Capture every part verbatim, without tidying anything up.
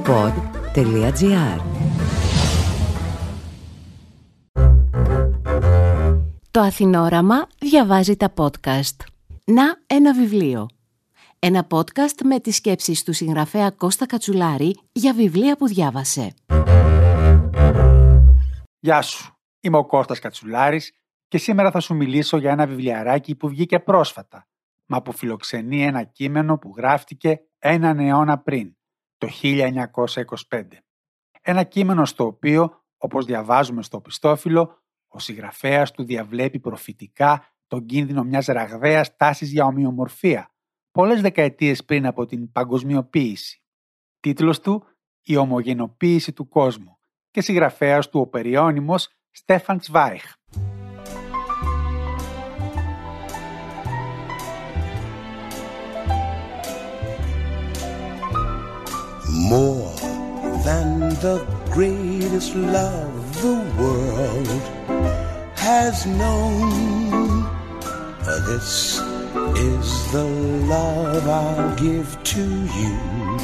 pod τελεία gr. Το Αθηνόραμα διαβάζει τα podcast. Να ένα βιβλίο. Ένα podcast με τις σκέψεις του συγγραφέα Κώστα Κατσουλάρη για βιβλία που διάβασε. Γεια σου, είμαι ο Κώστας Κατσουλάρης και σήμερα θα σου μιλήσω για ένα βιβλιαράκι που βγήκε πρόσφατα, μα που φιλοξενεί ένα κείμενο που γράφτηκε έναν αιώνα πριν, το χίλια εννιακόσια είκοσι πέντε. Ένα κείμενο στο οποίο, όπως διαβάζουμε στο οπιστόφυλλο, ο συγγραφέας του διαβλέπει προφητικά τον κίνδυνο μιας ραγδαίας τάσης για ομοιομορφία, πολλές δεκαετίες πριν από την παγκοσμιοποίηση. Τίτλος του «Η ομογενοποίηση του κόσμου» και συγγραφέας του ο περιώνυμος Στέφαν Τσβάιχ. More than the greatest love the world has known, this is the love I'll give to you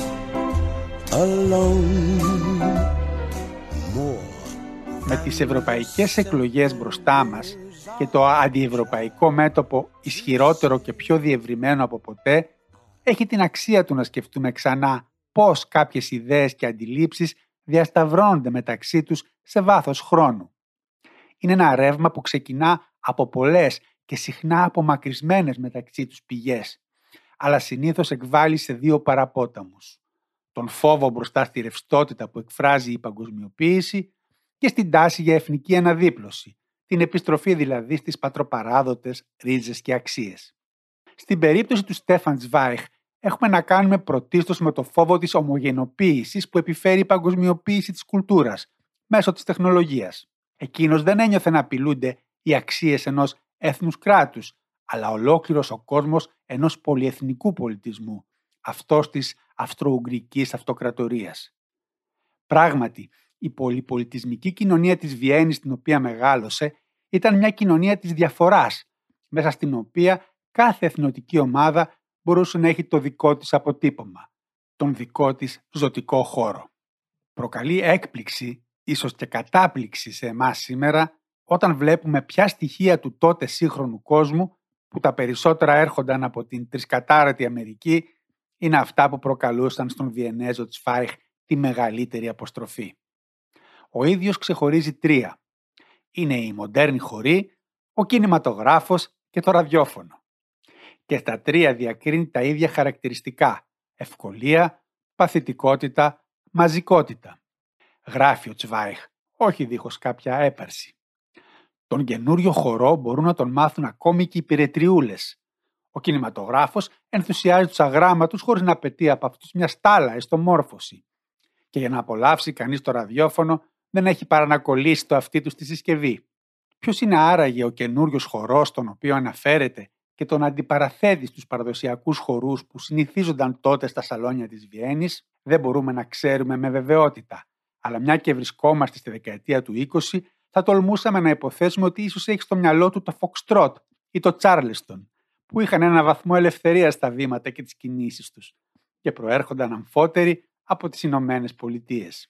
alone. Με τις ευρωπαϊκές εκλογές μπροστά μας και το αντιευρωπαϊκό μέτωπο ισχυρότερο και πιο διευρυμένο από ποτέ, έχει την αξία του να σκεφτούμε ξανά πώς κάποιες ιδέες και αντιλήψεις διασταυρώνονται μεταξύ τους σε βάθος χρόνου. Είναι ένα ρεύμα που ξεκινά από πολλές και συχνά απομακρυσμένες μεταξύ τους πηγές, αλλά συνήθως εκβάλλει σε δύο παραπόταμους. Τον φόβο μπροστά στη ρευστότητα που εκφράζει η παγκοσμιοποίηση και στην τάση για εθνική αναδίπλωση, την επιστροφή δηλαδή στις πατροπαράδοτες ρίζες και αξίες. Στην περίπτωση του Στέφαν Τσβάιχ έχουμε να κάνουμε πρωτίστως με το φόβο της ομογενοποίησης που επιφέρει η παγκοσμιοποίηση της κουλτούρας μέσω της τεχνολογίας. Εκείνος δεν ένιωθε να απειλούνται οι αξίες ενός έθνους κράτους, αλλά ολόκληρος ο κόσμος ενός πολυεθνικού πολιτισμού, αυτός της Αυστρο-Ουγγρικής Αυτοκρατορίας. Πράγματι, η πολυπολιτισμική κοινωνία της Βιέννης στην οποία μεγάλωσε ήταν μια κοινωνία της διαφοράς, μέσα στην οποία κάθε εθνοτική ομάδα μπορούσε να έχει το δικό της αποτύπωμα, τον δικό της ζωτικό χώρο. Προκαλεί έκπληξη, ίσως και κατάπληξη σε εμάς σήμερα, όταν βλέπουμε ποια στοιχεία του τότε σύγχρονου κόσμου, που τα περισσότερα έρχονταν από την τρισκατάρατη Αμερική, είναι αυτά που προκαλούσαν στον Βιενέζο Τσβάιχ τη μεγαλύτερη αποστροφή. Ο ίδιος ξεχωρίζει τρία. Είναι η μοντέρνη χορή, ο κινηματογράφος και το ραδιόφωνο. Και στα τρία διακρίνει τα ίδια χαρακτηριστικά: ευκολία, παθητικότητα, μαζικότητα. Γράφει ο Τσβάιχ, όχι δίχως κάποια έπαρση. Τον καινούριο χορό μπορούν να τον μάθουν ακόμη και οι πυρετριούλες. Ο κινηματογράφος ενθουσιάζει τους αγράμματους χωρίς να απαιτεί από αυτούς μια στάλα εστομόρφωση. Και για να απολαύσει κανείς το ραδιόφωνο δεν έχει παρά να κολλήσει το αυτί του στη συσκευή. Ποιος είναι άραγε ο καινούριος χορός τον οποίο αναφέρεται και τον αντιπαραθέτει στους παραδοσιακούς χορούς που συνηθίζονταν τότε στα σαλόνια της Βιέννης, δεν μπορούμε να ξέρουμε με βεβαιότητα. Αλλά μια και βρισκόμαστε στη δεκαετία του είκοσι, θα τολμούσαμε να υποθέσουμε ότι ίσως έχει στο μυαλό του το Foxtrot ή το Charleston, που είχαν ένα βαθμό ελευθερίας στα βήματα και τις κινήσεις τους και προέρχονταν αμφότεροι από τις Ηνωμένες Πολιτείες.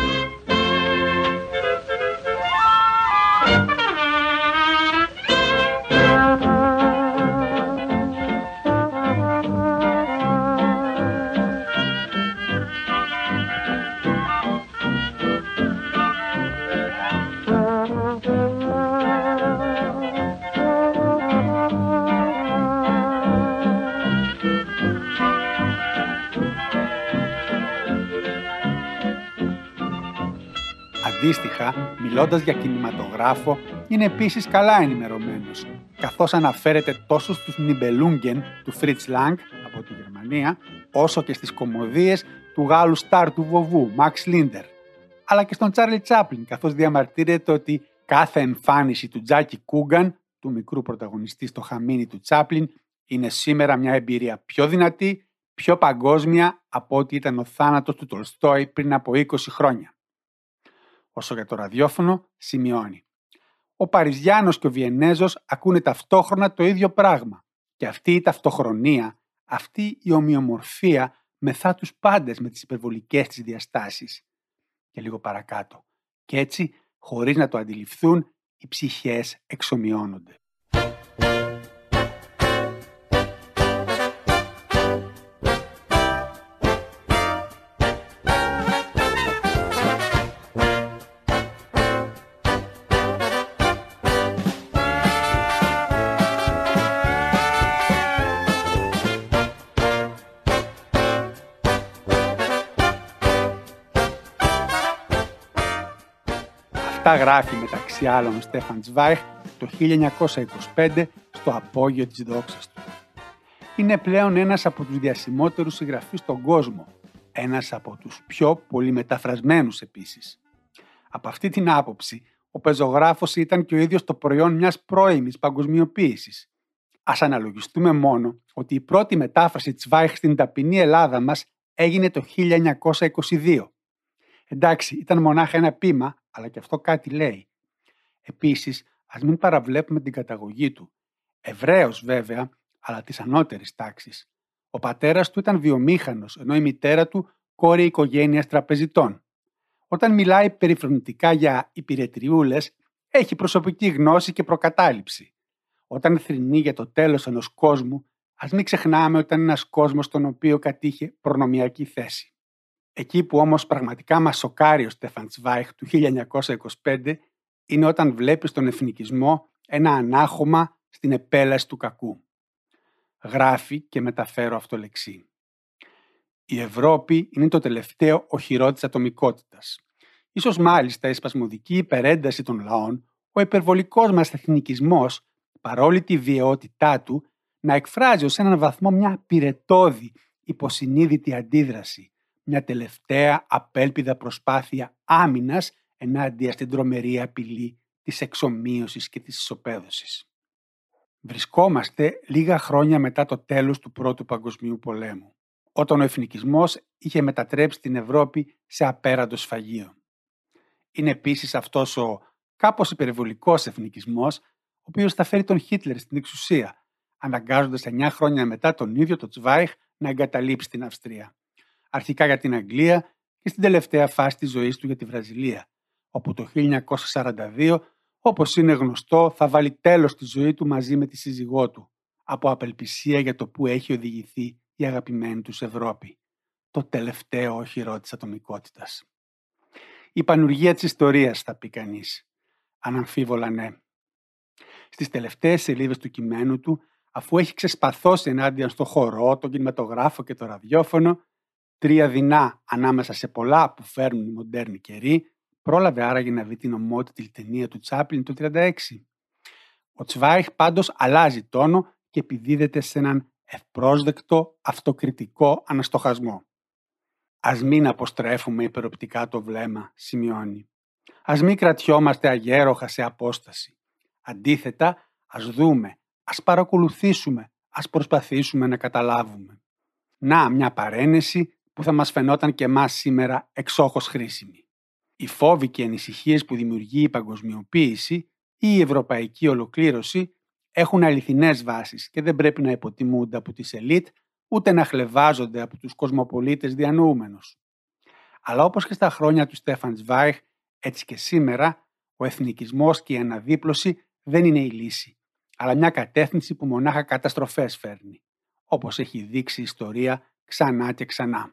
Αντίστοιχα, μιλώντας για κινηματογράφο, είναι επίσης καλά ενημερωμένος, καθώς αναφέρεται τόσο στους Nibelungen του Fritz Lang από τη Γερμανία, όσο και στις κωμωδίες του Γάλλου στάρ του βοβού, Max Linder, αλλά και στον Charlie Chaplin, καθώς διαμαρτύρεται ότι κάθε εμφάνιση του Τζάκι Κούγκαν, του μικρού πρωταγωνιστή στο χαμίνι του Chaplin, είναι σήμερα μια εμπειρία πιο δυνατή, πιο παγκόσμια από ό,τι ήταν ο θάνατος του Τολστόι πριν από είκοσι χρόνια. Όσο για το ραδιόφωνο, σημειώνει: ο Παριζιάνος και ο Βιενέζος ακούνε ταυτόχρονα το ίδιο πράγμα και αυτή η ταυτοχρονία, αυτή η ομοιομορφία μεθά τους πάντες με τις υπερβολικές της διαστάσεις. Και λίγο παρακάτω. Και έτσι, χωρίς να το αντιληφθούν, οι ψυχές εξομοιώνονται. Αυτά γράφει μεταξύ άλλων ο Στέφαν Τσβάιχ το χίλια εννιακόσια είκοσι πέντε στο απόγειο της δόξας του. Είναι πλέον ένας από τους διασημότερους συγγραφείς στον κόσμο, ένας από τους πιο πολύ μεταφρασμένους επίσης. Από αυτή την άποψη, ο πεζογράφος ήταν και ο ίδιος το προϊόν μιας πρώιμης παγκοσμιοποίησης. Ας αναλογιστούμε μόνο ότι η πρώτη μετάφραση Τσβάιχ στην ταπεινή Ελλάδα μας έγινε το χίλια εννιακόσια είκοσι δύο. Εντάξει, ήταν μονάχα ένα ποίημα, αλλά και αυτό κάτι λέει. Επίσης, ας μην παραβλέπουμε την καταγωγή του. Εβραίος βέβαια, αλλά της ανώτερης τάξης. Ο πατέρας του ήταν βιομήχανος, ενώ η μητέρα του κόρη οικογένειας τραπεζιτών. Όταν μιλάει περιφρονητικά για υπηρετριούλες, έχει προσωπική γνώση και προκατάληψη. Όταν θρηνεί για το τέλος ενός κόσμου, ας μην ξεχνάμε ότι ήταν ένας κόσμος στον οποίο κατήχε προνομιακή θέση. Εκεί που όμως πραγματικά μας σοκάρει ο Στέφαν Τσβάιχ του χίλια εννιακόσια είκοσι πέντε είναι όταν βλέπει στον εθνικισμό ένα ανάχωμα στην επέλαση του κακού. Γράφει και μεταφέρω αυτό λεξί. Η Ευρώπη είναι το τελευταίο οχυρό της ατομικότητας. Ίσως μάλιστα η σπασμωδική υπερένταση των λαών, ο υπερβολικός μας εθνικισμός, παρόλη τη βιαιότητά του, να εκφράζει ως έναν βαθμό μια πυρετώδη, υποσυνείδητη αντίδραση, μια τελευταία απέλπιδα προσπάθεια άμυνας ενάντια στην τρομερή απειλή της εξομοίωσης και της ισοπαίδωσης. Βρισκόμαστε λίγα χρόνια μετά το τέλος του Πρώτου Παγκοσμίου Πολέμου, όταν ο εθνικισμός είχε μετατρέψει την Ευρώπη σε απέραντο σφαγείο. Είναι επίσης αυτός ο κάπως υπερβολικός εθνικισμός, ο οποίος θα φέρει τον Χίτλερ στην εξουσία, αναγκάζοντας εννιά χρόνια μετά τον ίδιο τον Τσβάιχ να εγκαταλείψει την Αυστρία. Αρχικά για την Αγγλία και στην τελευταία φάση της ζωής του για τη Βραζιλία, όπου το χίλια εννιακόσια σαράντα δύο, όπως είναι γνωστό, θα βάλει τέλος στη ζωή του μαζί με τη σύζυγό του, από απελπισία για το που έχει οδηγηθεί η αγαπημένη τους Ευρώπη, το τελευταίο οχυρό της ατομικότητας. Η πανουργία της ιστορίας, θα πει κανείς. Αναμφίβολα ναι. Στις τελευταίες σελίδες του κειμένου του, αφού έχει ξεσπαθώσει ενάντια στο χορό, τον κινηματογράφο και το ραδιόφωνο, τρία δεινά ανάμεσα σε πολλά που φέρνουν οι μοντέρνοι καιροί, πρόλαβε άραγε να δει την ομότιτη ταινία του Τσάπλιν το χίλια εννιακόσια τριάντα έξι. Ο Τσβάιχ πάντως αλλάζει τόνο και επιδίδεται σε έναν ευπρόσδεκτο αυτοκριτικό αναστοχασμό. Ας μην αποστρέφουμε υπεροπτικά το βλέμμα, σημειώνει. Ας μην κρατιόμαστε αγέροχα σε απόσταση. Αντίθετα, ας δούμε, ας παρακολουθήσουμε, ας προσπαθήσουμε να καταλάβουμε. Να, μια παρένεση που θα μας φαινόταν και εμάς σήμερα εξόχως χρήσιμη. Οι φόβοι και οι ανησυχίες που δημιουργεί η παγκοσμιοποίηση ή η ευρωπαϊκή ολοκλήρωση έχουν αληθινές βάσεις και δεν πρέπει να υποτιμούνται από τις ελίτ, ούτε να χλευάζονται από τους κοσμοπολίτες διανοούμενους. Αλλά όπως και στα χρόνια του Στέφαν Τσβάιχ, έτσι και σήμερα, ο εθνικισμός και η αναδίπλωση δεν είναι η λύση, αλλά μια κατεύθυνση που μονάχα καταστροφές φέρνει, όπως έχει δείξει η ιστορία ξανά και ξανά.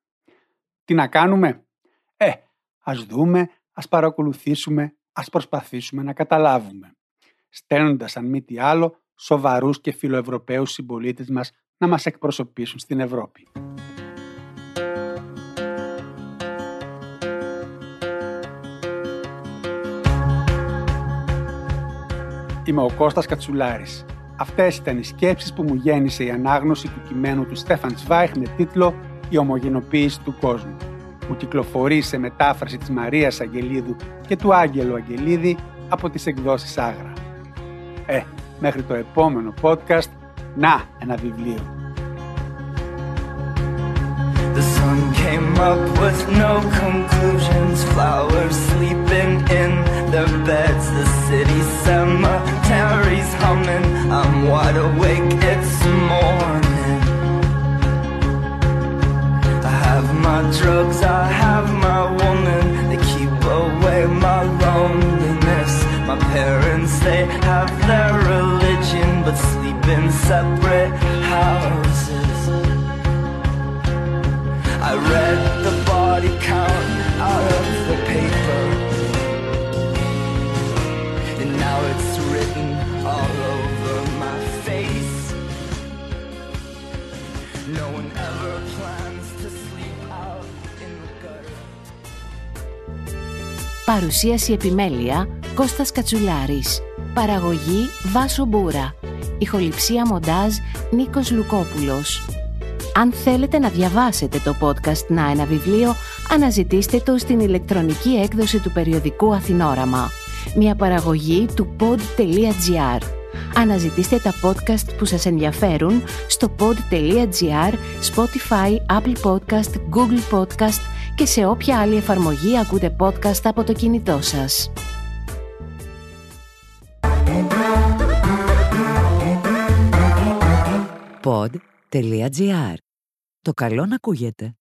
Τι να κάνουμε? Ε, ας δούμε, ας παρακολουθήσουμε, ας προσπαθήσουμε να καταλάβουμε, στέλνοντας αν μη τι άλλο σοβαρούς και φιλοευρωπαίους συμπολίτες μας να μας εκπροσωπήσουν στην Ευρώπη. Είμαι ο Κώστας Κατσουλάρης. Αυτές ήταν οι σκέψεις που μου γέννησε η ανάγνωση του κειμένου του Στέφαν Τσβάιχ με τίτλο «Η ομογενοποίηση του κόσμου», που κυκλοφορεί σε μετάφραση της Μαρίας Αγγελίδου και του Άγγελου Αγγελίδη από τις εκδόσεις Άγρα. Ε, μέχρι το επόμενο podcast, να, ένα βιβλίο. The sun came up with no conclusions, flowers sleeping in their beds, the city cemeteries humming, I'm wide awake, it's morning. my drugs, I have my woman. They keep away my loneliness. My parents, they have their religion, but sleep in separate houses. I read the body count out of the paper, and now it's written all over my face. No one ever plans to sleep out in the gutter. Παρουσίαση επιμέλεια Κώστας Κατσουλάρης. Παραγωγή Βάσο Μπούρα. Ηχοληψία μοντάζ Νίκος Λουκόπουλος. Αν θέλετε να διαβάσετε το podcast «Να ένα βιβλίο», αναζητήστε το στην ηλεκτρονική έκδοση του περιοδικού Αθηνόραμα. Μια παραγωγή του pod.gr. Αναζητήστε τα podcast που σας ενδιαφέρουν στο pod.gr, Spotify, Apple Podcast, Google Podcast και σε όποια άλλη εφαρμογή ακούτε podcast από το κινητό σας. pod.gr. Το καλό να ακούγεται.